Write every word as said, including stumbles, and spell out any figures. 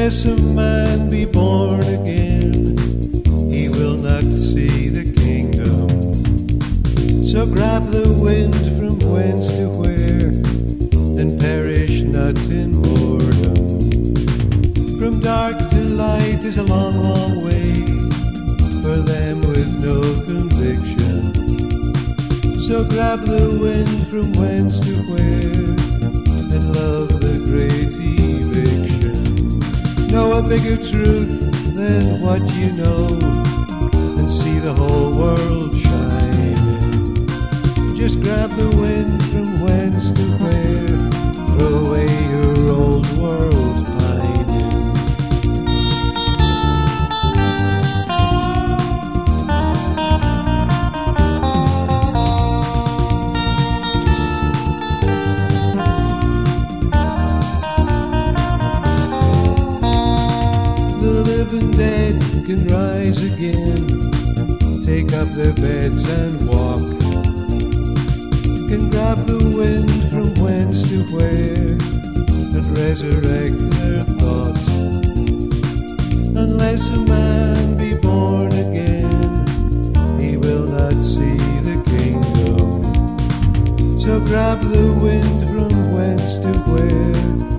Unless a man be born again, he will not see the kingdom. So grab the wind from whence to where, and perish not in boredom. From dark to light is a long, long way for them with no conviction. So grab the wind from whence to where, and love the great eviction. Know a bigger truth than what you know, and see the whole world shining. Just grab the wind from whence to where, throw away your old world pining. The living dead can rise again, take up their beds and walk, can grab the wind from whence to where, and resurrect their thoughts. Unless a man be born again, he will not see the kingdom. So grab the wind from whence to where,